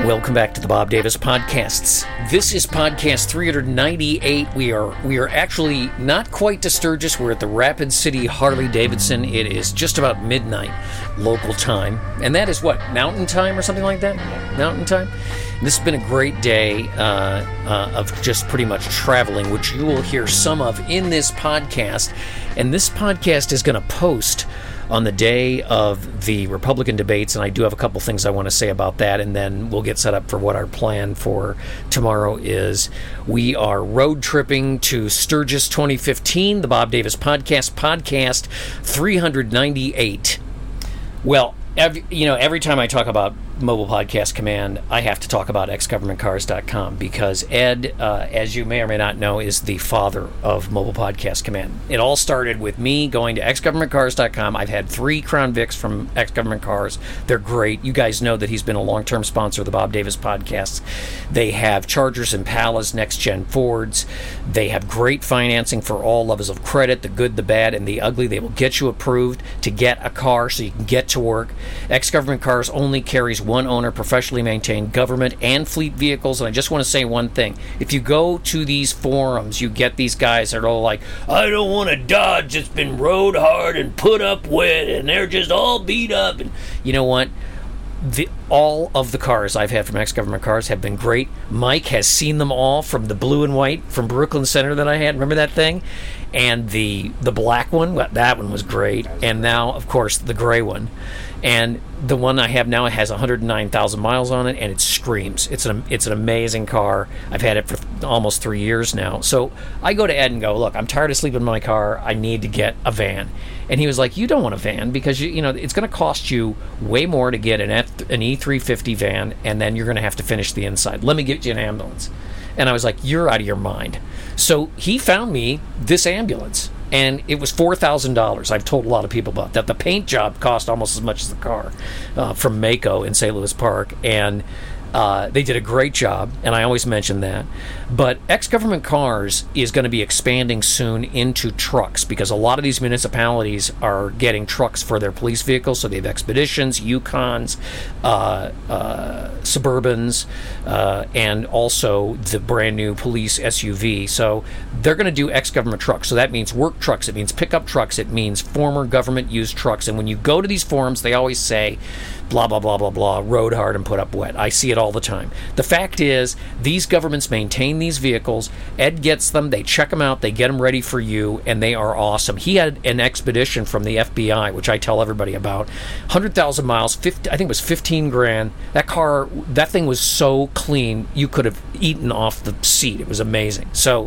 Welcome back to the Bob Davis Podcasts. This is podcast 398. We are actually not quite to Sturgis. We're at the Rapid City Harley-Davidson. It is just about midnight local time. And that is what, Mountain Time or something like that? Mountain Time? And this has been a great day of just pretty much traveling, which you will hear some of in this podcast. And this podcast is going to post on the day of the Republican debates, and I do have a couple things I want to say about that, and then we'll get set up for what our plan for tomorrow is. We are road tripping to Sturgis 2015, the Bob Davis Podcast 398. Well, every time I talk about Mobile Podcast Command, I have to talk about xgovernmentcars.com because Ed, as you may or may not know, is the father of Mobile Podcast Command. It all started with me going to xgovernmentcars.com. I've had 3 Crown Vics from XGovernment Cars. They're great. You guys know that he's been a long-term sponsor of the Bob Davis Podcasts. They have Chargers, Impalas, next-gen Fords. They have great financing for all levels of credit, the good, the bad, and the ugly. They will get you approved to get a car so you can get to work. XGovernment Cars only carries one owner, professionally maintained government and fleet vehicles. And I just want to say one thing. If you go to these forums, you get these guys that are all like, I don't want a Dodge that's been rode hard and put up wet, and they're just all beat up. And you know what? All of the cars I've had from XGovernment Cars have been great. Mike has seen them all, from the blue and white from Brooklyn Center that I had. Remember that thing? And the black one, that one was great. And now, of course, the gray one. And the one I have now has 109,000 miles on it, and it screams. It's an amazing car. I've had it for almost 3 years now. So I go to Ed and go, look, I'm tired of sleeping in my car. I need to get a van. And he was like, you don't want a van because it's going to cost you way more to get an E350 van, and then you're going to have to finish the inside. Let me get you an ambulance. And I was like, you're out of your mind. So he found me this ambulance. And it was $4,000. I've told a lot of people about that. The paint job cost almost as much as the car from Mako in St. Louis Park. And they did a great job, and I always mention that. But XGovernment Cars is going to be expanding soon into trucks because a lot of these municipalities are getting trucks for their police vehicles. So they have Expeditions, Yukons, Suburbans, and also the brand new police SUV. So they're going to do XGovernment trucks. So that means work trucks, it means pickup trucks, it means former government-used trucks. And when you go to these forums, they always say, blah, blah, blah, blah, blah, rode hard and put up wet. I see it all the time. The fact is, these governments maintain these vehicles. Ed gets them, they check them out, they get them ready for you, and they are awesome. He had an Expedition from the FBI, which I tell everybody about. 100,000 miles, I think it was 15 grand. That thing was so clean, you could have eaten off the seat. It was amazing. So,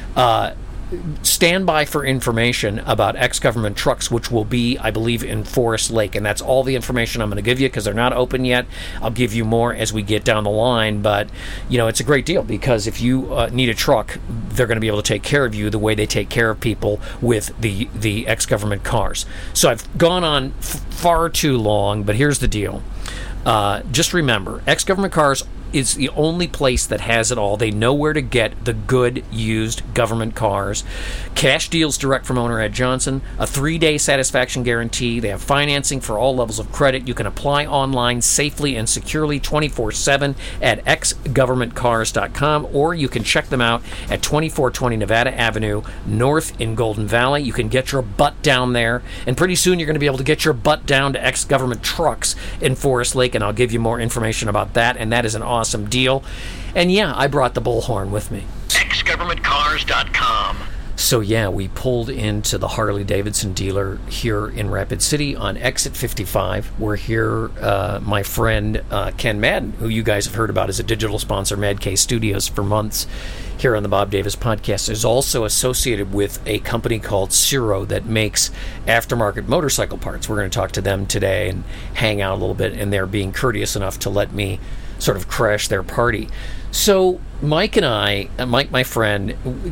stand by for information about XGovernment trucks, which will be, I believe, in Forest Lake. And that's all the information I'm going to give you because they're not open yet. I'll give you more as we get down the line. But, it's a great deal because if you need a truck, they're going to be able to take care of you the way they take care of people with the XGovernment Cars. So I've gone on far too long, but here's the deal. Just remember, XGovernment Cars is the only place that has it all. They know where to get the good used government cars. Cash deals direct from owner Ed Johnson. A 3-day satisfaction guarantee. They have financing for all levels of credit. You can apply online safely and securely 24/7 at xgovernmentcars.com, or you can check them out at 2420 Nevada Avenue North in Golden Valley. You can get your butt down there, and pretty soon you're going to be able to get your butt down to XGovernment Trucks in Forest Lake, and I'll give you more information about that, and that is an awesome deal. And yeah, I brought the bullhorn with me. xgovernmentcars.com. So yeah, we pulled into the Harley-Davidson dealer here in Rapid City on exit 55. We're here, my friend Ken Madden, who you guys have heard about as a digital sponsor, Mad K Studios, for months here on the Bob Davis Podcast, is also associated with a company called Ciro that makes aftermarket motorcycle parts. We're going to talk to them today and hang out a little bit, and they're being courteous enough to let me sort of crash their party. So Mike and I, Mike, my friend,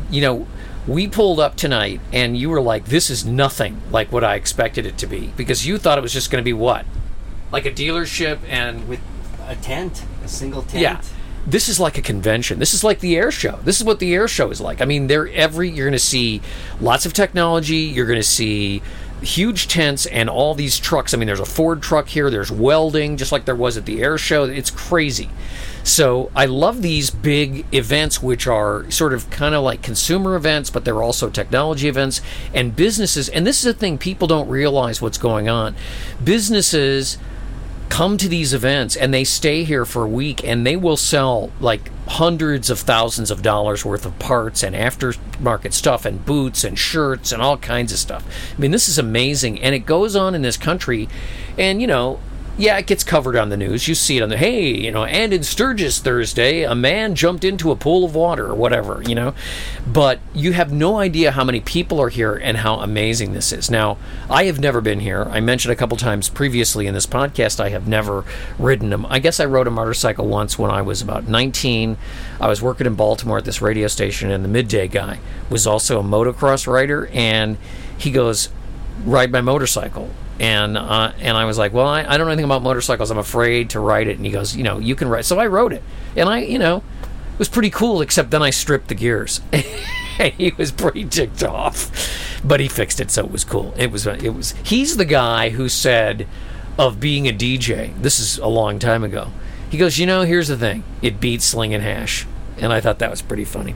we pulled up tonight, and you were like, this is nothing like what I expected it to be, because you thought it was just going to be what? Like a dealership and with a tent, a single tent. Yeah. This is like a convention. This is like the air show. This is what the air show is like. I mean, you're going to see lots of technology. You're going to see huge tents and all these trucks. I mean, there's a Ford truck here, there's welding, just like there was at the air show. It's crazy. So I love these big events, which are sort of kind of like consumer events, but they're also technology events and businesses. And this is a thing, people don't realize what's going on. Businesses come to these events and they stay here for a week, and they will sell like hundreds of thousands of dollars worth of parts and aftermarket stuff and boots and shirts and all kinds of stuff. I mean, this is amazing, and it goes on in this country. And yeah, it gets covered on the news. You see it on the, hey, and in Sturgis Thursday, a man jumped into a pool of water or whatever, But you have no idea how many people are here and how amazing this is. Now, I have never been here. I mentioned a couple times previously in this podcast, I have never ridden them. I guess I rode a motorcycle once when I was about 19. I was working in Baltimore at this radio station, and the midday guy was also a motocross rider, and he goes, ride my motorcycle. And I was like, well, I don't know anything about motorcycles. I'm afraid to ride it. And he goes, you can ride. So I rode it. And it was pretty cool, except then I stripped the gears. And he was pretty ticked off. But he fixed it, so it was cool. It was. He's the guy who said of being a DJ, this is a long time ago, he goes, here's the thing. It beats slinging hash. And I thought that was pretty funny.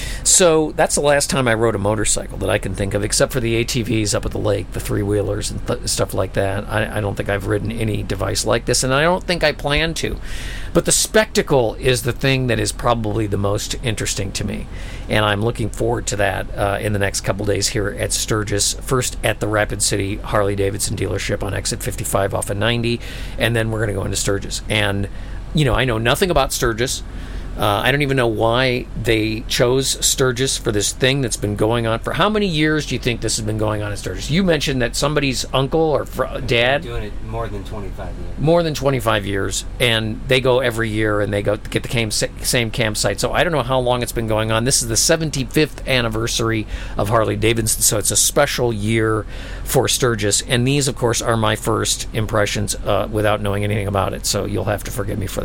So that's the last time I rode a motorcycle that I can think of, except for the ATVs up at the lake, the three-wheelers and stuff like that. I don't think I've ridden any device like this, and I don't think I plan to. But the spectacle is the thing that is probably the most interesting to me, and I'm looking forward to that in the next couple days here at Sturgis. First at the Rapid City Harley-Davidson dealership on exit 55 off of 90, and then we're going to go into Sturgis. And, I know nothing about Sturgis. I don't even know why they chose Sturgis for this thing that's been going on for how many years do you think this has been going on in Sturgis? You mentioned that somebody's uncle or dad doing it more than 25 years. More than 25 years, and they go every year and they go get the same campsite. So I don't know how long it's been going on. This is the 75th anniversary of Harley Davidson, so it's a special year for Sturgis. And these, of course, are my first impressions without knowing anything about it. So you'll have to forgive me for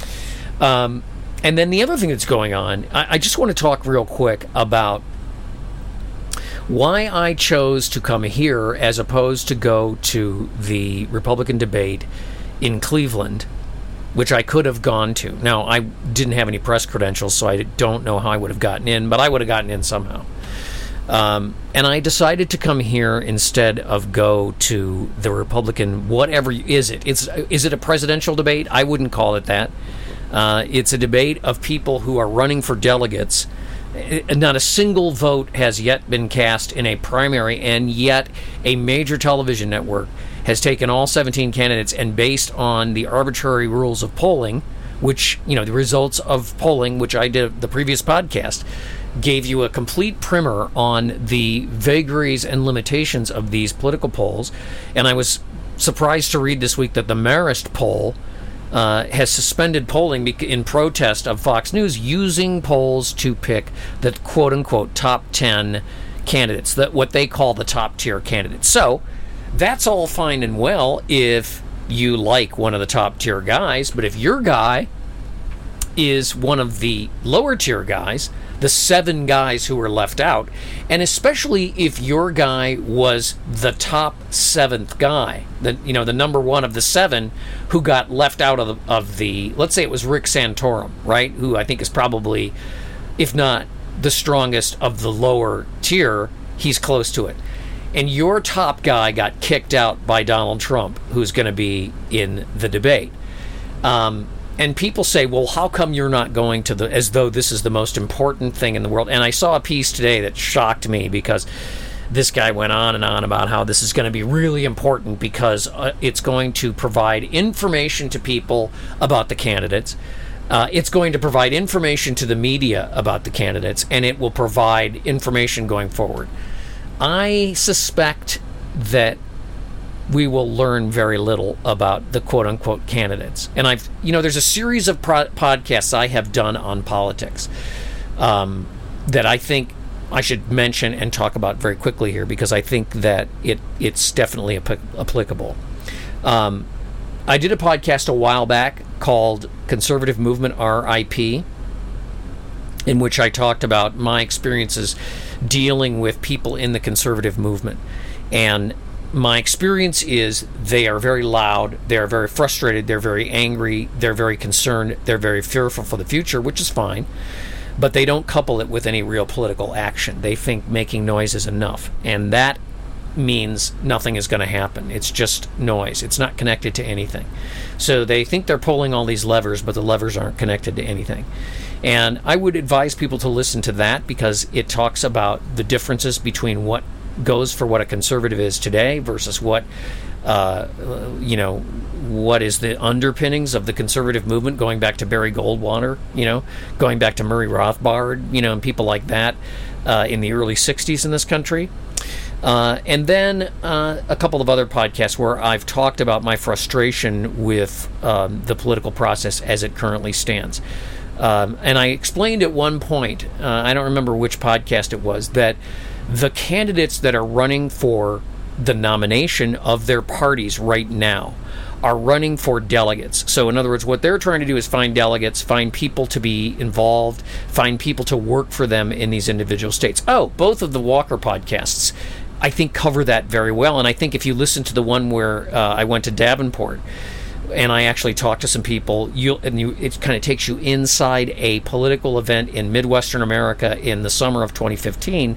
that. And then the other thing that's going on, I just want to talk real quick about why I chose to come here as opposed to go to the Republican debate in Cleveland, which I could have gone to. Now, I didn't have any press credentials, so I don't know how I would have gotten in, but I would have gotten in somehow. And I decided to come here instead of go to the Republican, whatever is it? Is it a presidential debate? I wouldn't call it that. It's a debate of people who are running for delegates. Not a single vote has yet been cast in a primary, and yet a major television network has taken all 17 candidates and based on the arbitrary rules of polling, which, the results of polling, which I did the previous podcast, gave you a complete primer on the vagaries and limitations of these political polls. And I was surprised to read this week that the Marist poll has suspended polling in protest of Fox News using polls to pick the quote-unquote top 10 candidates, what they call the top-tier candidates. So that's all fine and well if you like one of the top-tier guys, but if your guy is one of the lower-tier guys, the 7 guys who were left out, and especially if your guy was the top 7th guy, the number 1 of the 7 who got left out of the let's say it was Rick Santorum, right? Who I think is probably, if not the strongest of the lower tier, he's close to it. And your top guy got kicked out by Donald Trump, who's going to be in the debate. And people say, well, how come you're not going to as though this is the most important thing in the world? And I saw a piece today that shocked me because this guy went on and on about how this is going to be really important because it's going to provide information to people about the candidates. It's going to provide information to the media about the candidates, and it will provide information going forward. I suspect that we will learn very little about the quote-unquote candidates. And there's a series of podcasts I have done on politics that I think I should mention and talk about very quickly here because I think that it's definitely applicable. I did a podcast a while back called Conservative Movement RIP, in which I talked about my experiences dealing with people in the conservative movement. And my experience is they are very loud, they are very frustrated, they're very angry, they're very concerned, they're very fearful for the future, which is fine, but they don't couple it with any real political action. They think making noise is enough, and that means nothing is going to happen. It's just noise. It's not connected to anything. So they think they're pulling all these levers, but the levers aren't connected to anything. And I would advise people to listen to that because it talks about the differences between what goes for what a conservative is today versus what what is the underpinnings of the conservative movement, going back to Barry Goldwater, going back to Murray Rothbard, and people like that in the early 60s in this country. And then a couple of other podcasts where I've talked about my frustration with the political process as it currently stands. And I explained at one point, I don't remember which podcast it was, that the candidates that are running for the nomination of their parties right now are running for delegates. So in other words, what they're trying to do is find delegates, find people to be involved, find people to work for them in these individual states. Oh, both of the Walker podcasts, I think, cover that very well. And I think if you listen to the one where I went to Davenport and I actually talked to some people, it kind of takes you inside a political event in Midwestern America in the summer of 2015,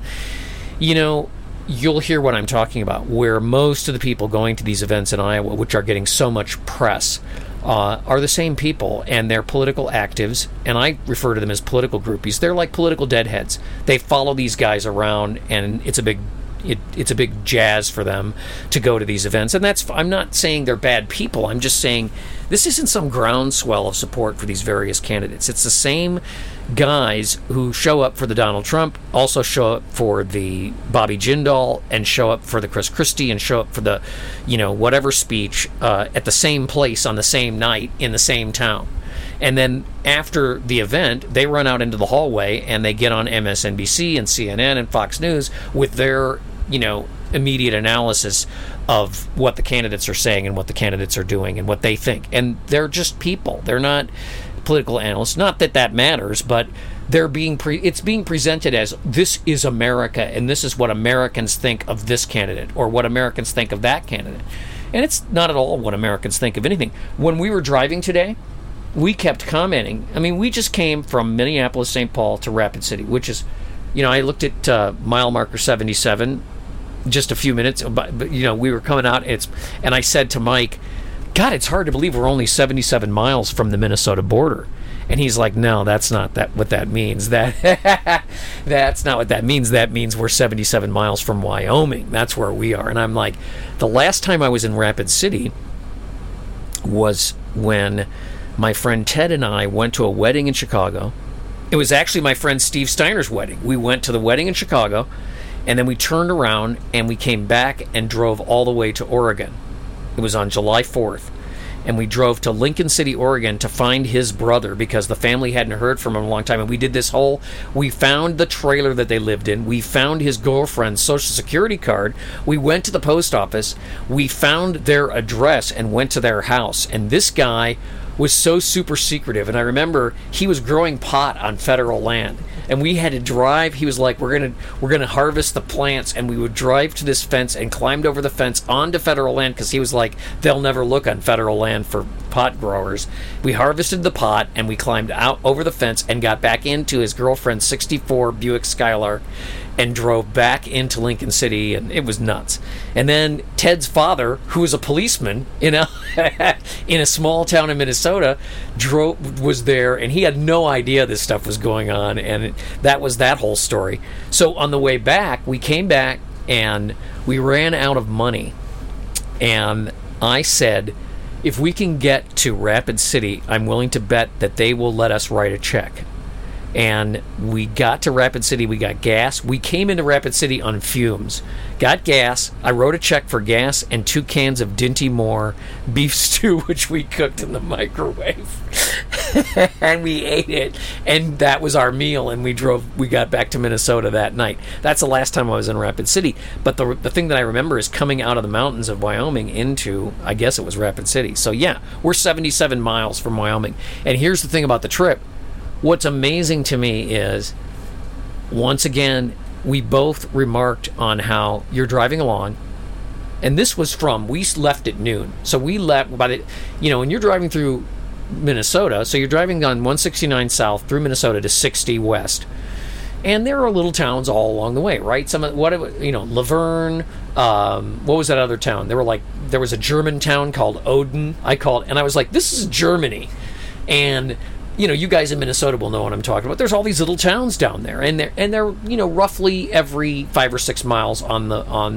you'll hear what I'm talking about, where most of the people going to these events in Iowa, which are getting so much press, are the same people, and they're political actives, and I refer to them as political groupies. They're like political deadheads. They follow these guys around, and it's a big jazz for them to go to these events. And I'm not saying they're bad people. I'm just saying this isn't some groundswell of support for these various candidates. It's the same guys who show up for the Donald Trump, also show up for the Bobby Jindal, and show up for the Chris Christie, and show up for the, whatever speech at the same place on the same night in the same town. And then after the event, they run out into the hallway and they get on MSNBC and CNN and Fox News with their immediate analysis of what the candidates are saying and what the candidates are doing and what they think. And they're just people. They're not political analysts. Not that matters, but they're it's being presented as this is America and this is what Americans think of this candidate or what Americans think of that candidate. And it's not at all what Americans think of anything. When we were driving today, we kept commenting. I mean, we just came from Minneapolis, St. Paul to Rapid City, which is, I looked at mile marker 77 just a few minutes, but we were coming out, and I said to Mike, God, it's hard to believe we're only 77 miles from the Minnesota border. And he's like, no, that's not what that means. That's not what that means. That means we're 77 miles from Wyoming. That's where we are. And I'm like, the last time I was in Rapid City was when my friend Ted and I went to a wedding in Chicago. It was actually my friend Steve Steiner's wedding. We went to the wedding in Chicago, and then we turned around and we came back and drove all the way to Oregon. It was on July 4th. And we drove to Lincoln City, Oregon to find his brother because the family hadn't heard from him in a long time. And we did we found the trailer that they lived in. We found his girlfriend's Social Security card. We went to the post office. We found their address and went to their house. And this guy was so super secretive. And I remember he was growing pot on federal land. And we had to drive. He was like, we're gonna harvest the plants, and we would drive to this fence and climbed over the fence onto federal land because he was like, they'll never look on federal land for pot growers. We harvested the pot and we climbed out over the fence and got back into his girlfriend's 64 Buick Skylark and drove back into Lincoln City, and it was nuts. And then Ted's father, who was a policeman in a small town in Minnesota, was there, and he had no idea this stuff was going on, and that was that whole story. So on the way back, we came back, and we ran out of money, and I said, if we can get to Rapid City, I'm willing to bet that they will let us write a check. And we got to Rapid City, we got gas. We came into Rapid City on fumes. Got gas. I wrote a check for gas and 2 cans of Dinty Moore beef stew, which we cooked in the microwave. And we ate it. And that was our meal. And we got back to Minnesota that night. That's the last time I was in Rapid City. But the thing that I remember is coming out of the mountains of Wyoming into, I guess it was Rapid City. So yeah, we're 77 miles from Wyoming. And here's the thing about the trip. What's amazing to me is, once again, we both remarked on how you're driving along And this was we left at noon. So we left when you're driving through Minnesota, so you're driving on 169 south through Minnesota to 60 west. And there are little towns all along the way, right? Laverne, what was that other town? There was a German town called Odin. And I was like, this is Germany. And you guys in Minnesota will know what I'm talking about. There's all these little towns down there, and they're roughly every 5 or 6 miles on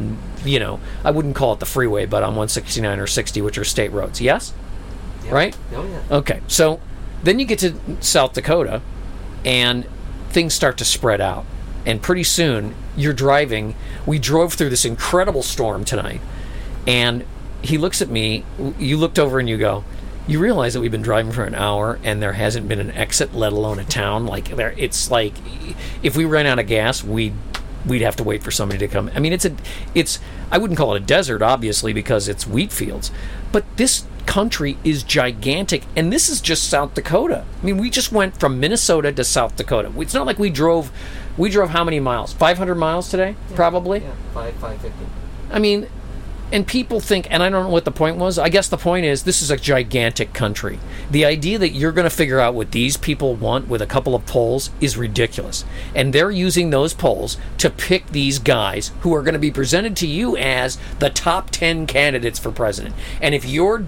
I wouldn't call it the freeway, but on 169 or 60, which are state roads. Yes, yeah. Right? Oh yeah. Okay, so then you get to South Dakota, and things start to spread out, and pretty soon you're driving. We drove through this incredible storm tonight, and he looks at me. You looked over and you go, you realize that we've been driving for an hour and there hasn't been an exit, let alone a town. It's like if we ran out of gas, we'd have to wait for somebody to come. I mean, it's I wouldn't call it a desert, obviously, because it's wheat fields, but this country is gigantic, and this is just South Dakota. I mean, we just went from Minnesota to South Dakota. It's not like we drove how many miles? 500 miles today, probably. Yeah, 550. I mean. And people think, and I don't know what the point was. I guess the point is this is a gigantic country. The idea that you're going to figure out what these people want with a couple of polls is ridiculous. And they're using those polls to pick these guys who are going to be presented to you as the top 10 candidates for president. And if your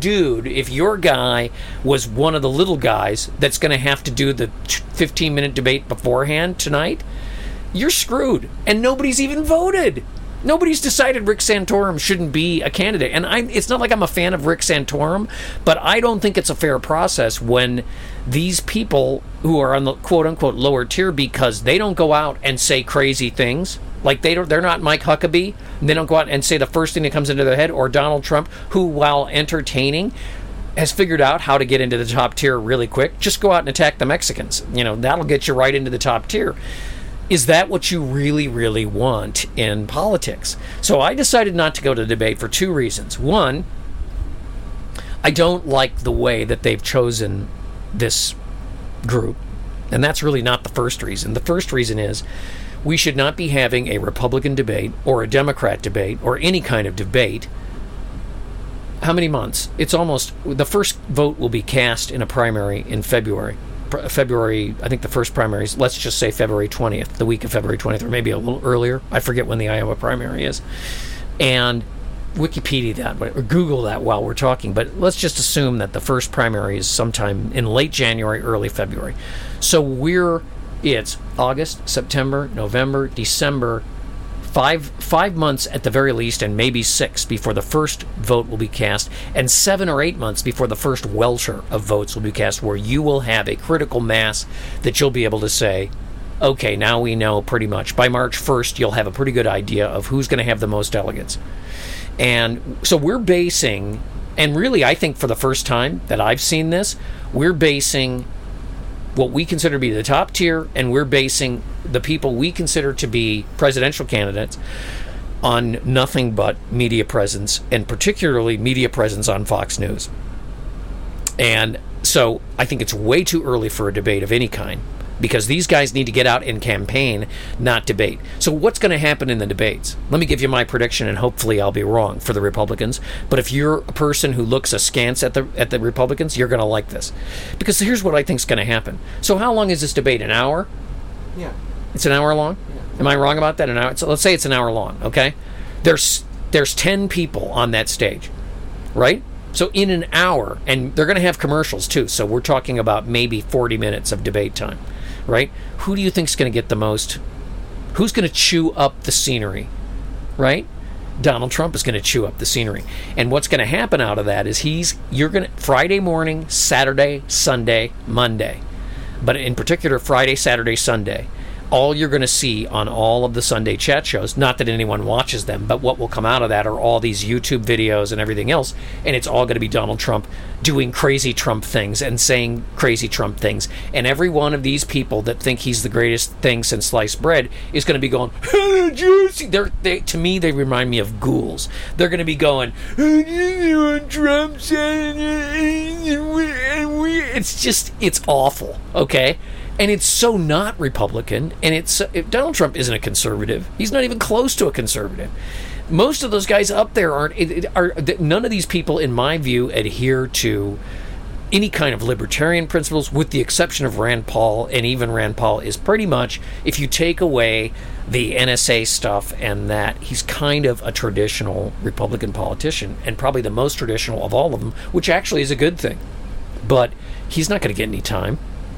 guy was one of the little guys that's going to have to do the 15-minute debate beforehand tonight, you're screwed. And nobody's even voted. Nobody's decided Rick Santorum shouldn't be a candidate. And it's not like I'm a fan of Rick Santorum, but I don't think it's a fair process when these people who are on the quote-unquote lower tier, because they don't go out and say crazy things. Like they're not Mike Huckabee. They don't go out and say the first thing that comes into their head, or Donald Trump, who, while entertaining, has figured out how to get into the top tier really quick. Just go out and attack the Mexicans. That'll get you right into the top tier. Is that what you really, really want in politics? So I decided not to go to the debate for 2 reasons. One, I don't like the way that they've chosen this group. And that's really not the first reason. The first reason is we should not be having a Republican debate or a Democrat debate or any kind of debate. How many months? The first vote will be cast in a primary in February, I think the first primaries, let's just say February 20th, the week of February 20th, or maybe a little earlier. I forget when the Iowa primary is. And Wikipedia that, or Google that while we're talking. But let's just assume that the first primary is sometime in late January, early February. So it's August, September, November, December, five months at the very least, and maybe 6 before the first vote will be cast, and 7 or 8 months before the first welcher of votes will be cast, where you will have a critical mass that you'll be able to say, okay, now we know pretty much. By March 1st, you'll have a pretty good idea of who's going to have the most delegates. And so we're basing, and really I think for the first time that I've seen this, we're basing what we consider to be the top tier, and we're basing the people we consider to be presidential candidates on nothing but media presence, and particularly media presence on Fox News. And so I think it's way too early for a debate of any kind, because these guys need to get out and campaign, not debate. So what's going to happen in the debates? Let me give you my prediction, and hopefully I'll be wrong for the Republicans. But if you're a person who looks askance at the Republicans, you're going to like this. Because here's what I think is going to happen. So how long is this debate? An hour? Yeah. It's an hour long? Yeah. Am I wrong about that? An hour? So let's say it's an hour long, okay? There's 10 people on that stage, right? So in an hour, and they're going to have commercials too, so we're talking about maybe 40 minutes of debate time, right? Who do you think is going to get the most? Who's going to chew up the scenery, right? Donald Trump is going to chew up the scenery. And what's going to happen out of that is you're going to, Friday morning, Saturday, Sunday, Monday, but in particular Friday, Saturday, Sunday, all you're going to see on all of the Sunday chat shows, not that anyone watches them, but what will come out of that are all these YouTube videos and everything else, and it's all going to be Donald Trump doing crazy Trump things and saying crazy Trump things. And every one of these people that think he's the greatest thing since sliced bread is going to be going, juicy. To me, they remind me of ghouls. They're going to be going, Trump said, it's awful, okay? And it's so not Republican, and Donald Trump isn't a conservative. He's not even close to a conservative. most of those guys up there none of these people, in my view, adhere to any kind of libertarian principles, with the exception of Rand Paul. And even Rand Paul is pretty much, if you take away the NSA stuff and that, he's kind of a traditional Republican politician, and probably the most traditional of all of them, which actually is a good thing. But he's not going to get any time,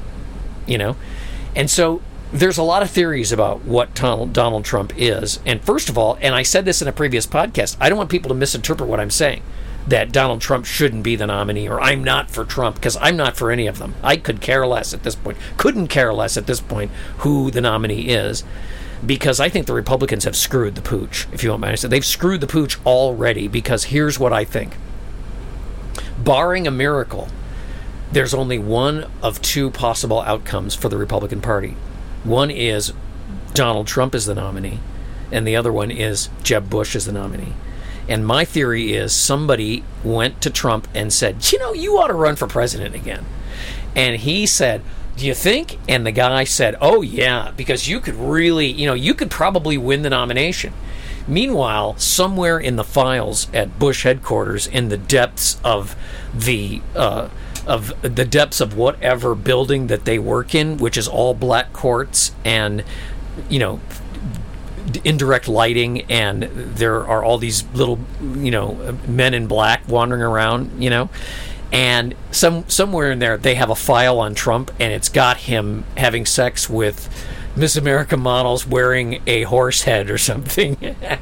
And so there's a lot of theories about what Donald Trump is. And first of all, and I said this in a previous podcast, I don't want people to misinterpret what I'm saying, that Donald Trump shouldn't be the nominee, or I'm not for Trump, because I'm not for any of them. I couldn't care less at this point who the nominee is, because I think the Republicans have screwed the pooch, if you want my answer. They've screwed the pooch already, because here's what I think. Barring a miracle, there's only one of two possible outcomes for the Republican Party. One is Donald Trump is the nominee, and the other one is Jeb Bush is the nominee. And my theory is somebody went to Trump and said, you ought to run for president again. And he said, do you think? And the guy said, oh, yeah, because you could really, you could probably win the nomination. Meanwhile, somewhere in the files at Bush headquarters, in the depths of the depths of whatever building that they work in, which is all black quartz and, indirect lighting, and there are all these little, men in black wandering around, and somewhere in there they have a file on Trump, and it's got him having sex with Miss America models wearing a horse head or something.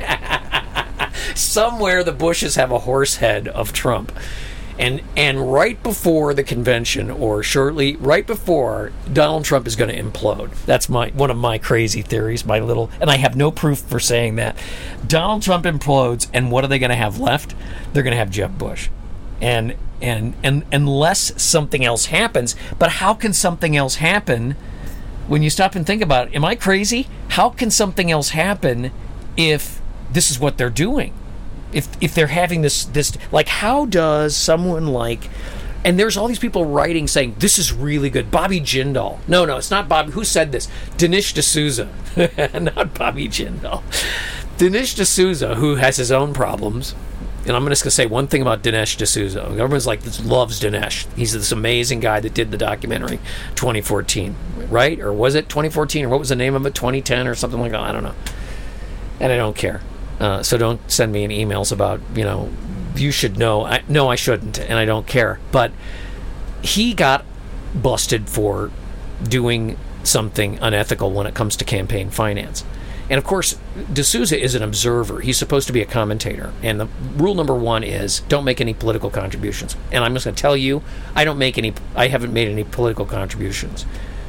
Somewhere the Bushes have a horse head of Trump. And right before the convention, or shortly right before, Donald Trump is going to implode. That's one of my crazy theories, and I have no proof for saying that. Donald Trump implodes, and what are they going to have left? They're going to have Jeb Bush. And unless something else happens, but how can something else happen when you stop and think about it? Am I crazy? How can something else happen if this is what they're doing? If they're having this, like, how does someone like, and there's all these people writing saying, this is really good. Bobby Jindal. No, it's not Bobby. Who said this? Dinesh D'Souza. Not Bobby Jindal. Dinesh D'Souza, who has his own problems. And I'm just going to say one thing about Dinesh D'Souza. Everyone's like, loves Dinesh. He's this amazing guy that did the documentary 2014, right? Or was it 2014? Or what was the name of it? 2010 or something like that? I don't know. And I don't care. So don't send me any emails about, you should know. No, I shouldn't, and I don't care. But he got busted for doing something unethical when it comes to campaign finance. And, of course, D'Souza is an observer. He's supposed to be a commentator. And the rule number one is don't make any political contributions. And I'm just going to tell you, I haven't made any political contributions,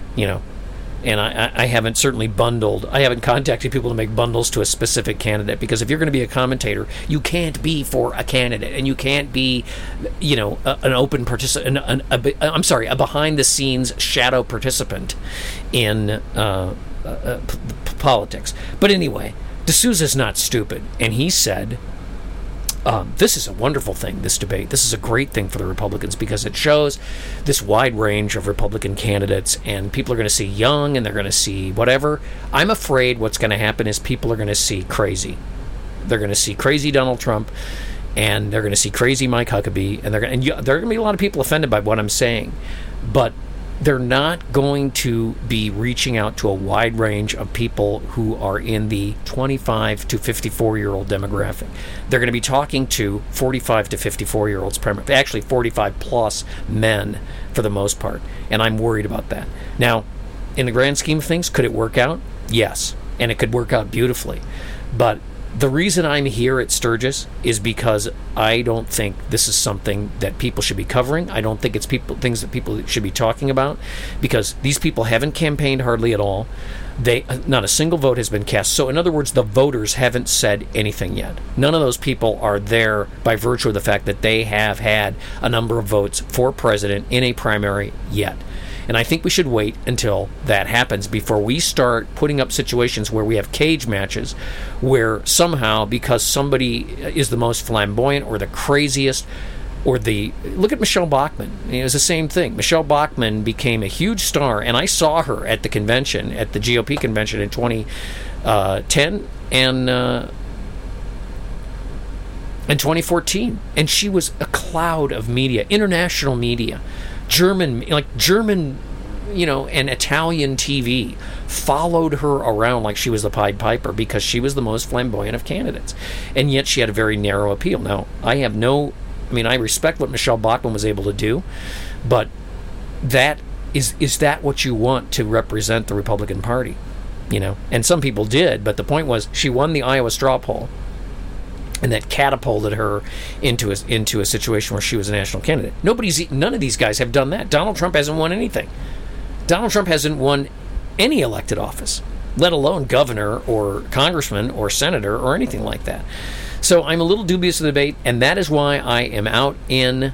And I haven't I haven't contacted people to make bundles to a specific candidate, because if you're going to be a commentator, you can't be for a candidate, and you can't be, an open participant, a behind-the-scenes shadow participant in politics. But anyway, D'Souza's not stupid, and he said, this is a wonderful thing, this debate. This is a great thing for the Republicans, because it shows this wide range of Republican candidates, and people are going to see young, and they're going to see whatever. I'm afraid what's going to happen is people are going to see crazy. They're going to see crazy Donald Trump, and they're going to see crazy Mike Huckabee, and there are going to be a lot of people offended by what I'm saying, but they're not going to be reaching out to a wide range of people who are in the 25 to 54-year-old demographic. They're going to be talking to 45 to 54-year-olds, primarily, actually 45-plus men for the most part, and I'm worried about that. Now, in the grand scheme of things, could it work out? Yes, and it could work out beautifully. But the reason I'm here at Sturgis is because I don't think this is something that people should be covering. I don't think it's things that people should be talking about, because these people haven't campaigned hardly at all. Not a single vote has been cast. So in other words, the voters haven't said anything yet. None of those people are there by virtue of the fact that they have had a number of votes for president in a primary yet. And I think we should wait until that happens before we start putting up situations where we have cage matches, where somehow, because somebody is the most flamboyant or the craziest, look at Michelle Bachmann. It was the same thing. Michelle Bachmann became a huge star, and I saw her at the convention, at the GOP convention in 2010, and in 2014, and she was a cloud of media, international media, German, and Italian TV followed her around like she was the Pied Piper because she was the most flamboyant of candidates, and yet she had a very narrow appeal. Now, I respect what Michelle Bachmann was able to do, but that is that what you want to represent the Republican Party? And some people did, but the point was she won the Iowa straw poll, and that catapulted her into a situation where she was a national candidate. None of these guys have done that. Donald Trump hasn't won anything. Donald Trump hasn't won any elected office, let alone governor or congressman or senator or anything like that. So I'm a little dubious of the debate, and that is why I am out in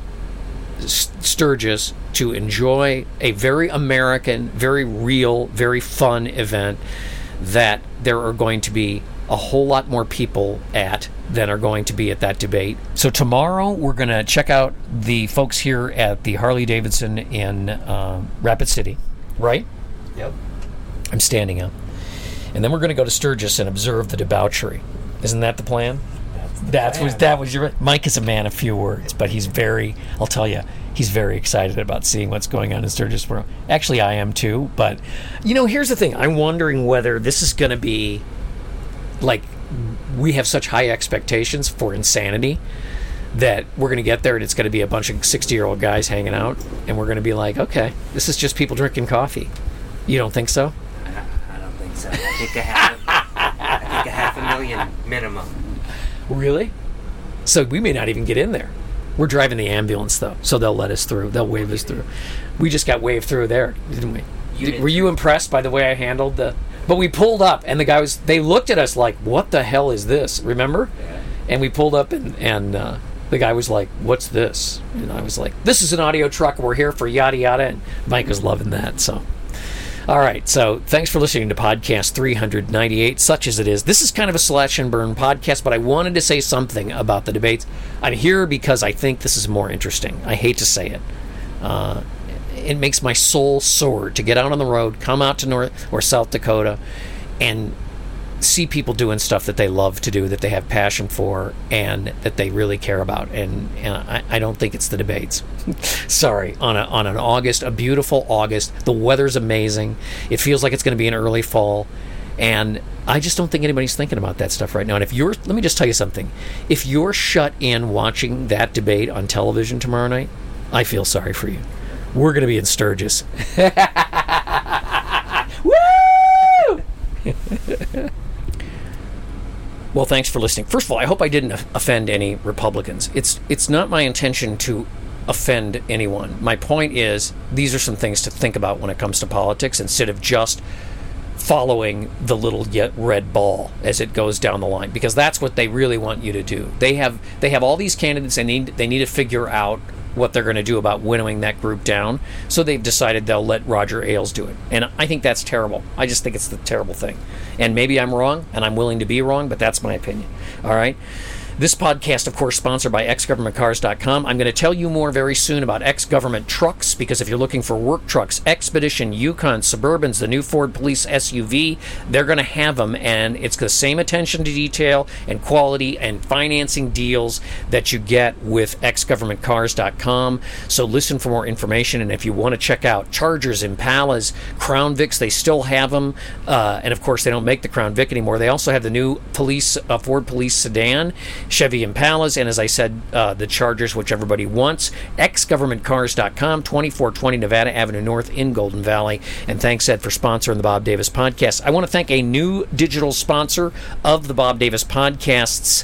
Sturgis to enjoy a very American, very real, very fun event that there are going to be a whole lot more people at than are going to be at that debate. So tomorrow we're going to check out the folks here at the Harley-Davidson in Rapid City, right? Yep. I'm standing up. And then we're going to go to Sturgis and observe the debauchery. Isn't that the plan? That was your... Mike is a man of few words, but he's very excited about seeing what's going on in Sturgis. Actually, I am too, but here's the thing. I'm wondering whether this is going to be like we have such high expectations for insanity that we're going to get there and it's going to be a bunch of 60-year-old guys hanging out, and we're going to be like, okay, this is just people drinking coffee. You don't think so? I don't think so. I think a half a million minimum. Really? So we may not even get in there. We're driving the ambulance, though, so they'll let us through. They'll wave us through. We just got waved through there, didn't we? Were you impressed by the way I handled the... But we pulled up, and they looked at us like, what the hell is this? Remember? Yeah. And we pulled up, and the guy was like, what's this? And I was like, this is an audio truck. We're here for yada yada. And Mike was loving that, so... All right, so thanks for listening to podcast 398, such as it is. This is kind of a slash and burn podcast, but I wanted to say something about the debates. I'm here because I think this is more interesting. I hate to say it. It makes my soul soar to get out on the road, come out to North or South Dakota, and see people doing stuff that they love to do, that they have passion for, and that they really care about. And I don't think it's the debates. Sorry. On a beautiful August, the weather's amazing. It feels like it's going to be an early fall, and I just don't think anybody's thinking about that stuff right now. And let me just tell you something. If you're shut in watching that debate on television tomorrow night, I feel sorry for you. We're going to be in Sturgis. Woo! Well, thanks for listening. First of all, I hope I didn't offend any Republicans. It's not my intention to offend anyone. My point is, these are some things to think about when it comes to politics, instead of just following the little red ball as it goes down the line, because that's what they really want you to do. They have all these candidates, and they need to figure out what they're going to do about winnowing that group down. So they've decided they'll let Roger Ailes do it. And I think that's terrible. I just think it's the terrible thing. And maybe I'm wrong, and I'm willing to be wrong, but that's my opinion. All right? This podcast, of course, sponsored by xgovernmentcars.com. I'm going to tell you more very soon about X-Government trucks, because if you're looking for work trucks, Expedition, Yukon, Suburbans, the new Ford Police SUV, they're going to have them, and it's the same attention to detail and quality and financing deals that you get with xgovernmentcars.com. So listen for more information, and if you want to check out Chargers, Impalas, Crown Vics, they still have them, and of course they don't make the Crown Vic anymore. They also have the new Ford Police sedan, Chevy Impalas, and as I said, the Chargers, which everybody wants. xgovernmentcars.com, 2420 Nevada Avenue North in Golden Valley. And thanks, Ed, for sponsoring the Bob Davis Podcast. I want to thank a new digital sponsor of the Bob Davis Podcasts,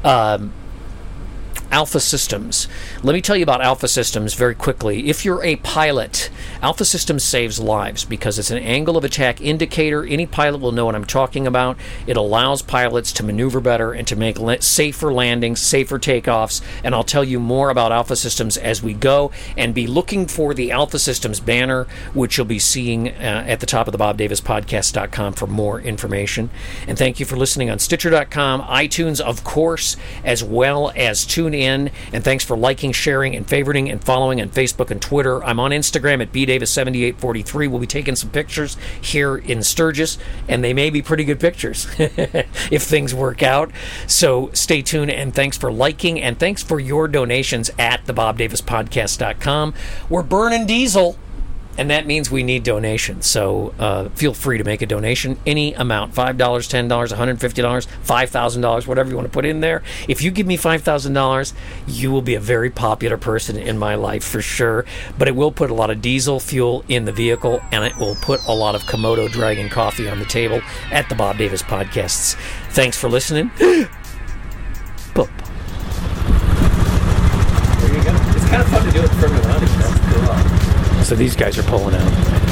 Alpha Systems. Let me tell you about Alpha Systems very quickly. If you're a pilot, Alpha Systems saves lives because it's an angle of attack indicator. Any pilot will know what I'm talking about. It allows pilots to maneuver better and to make safer landings, safer takeoffs, and I'll tell you more about Alpha Systems as we go. And be looking for the Alpha Systems banner, which you'll be seeing at the top of the BobDavisPodcast.com for more information. And thank you for listening on Stitcher.com, iTunes, of course, as well as TuneIn. And thanks for liking, sharing, and favoriting and following on Facebook and Twitter. I'm on Instagram at Davis 7843. We'll be taking some pictures here in Sturgis, and they may be pretty good pictures if things work out. So stay tuned, and thanks for liking, and thanks for your donations at thebobdavispodcast.com. We're burning diesel, and that means we need donations. So feel free to make a donation, any amount, $5, $10, $150, $5,000, whatever you want to put in there. If you give me $5,000, you will be a very popular person in my life for sure. But it will put a lot of diesel fuel in the vehicle, and it will put a lot of Komodo Dragon coffee on the table at the Bob Davis Podcasts. Thanks for listening. Boop. There you go. It's kind of fun to do it from an audience. That's cool. So these guys are pulling out.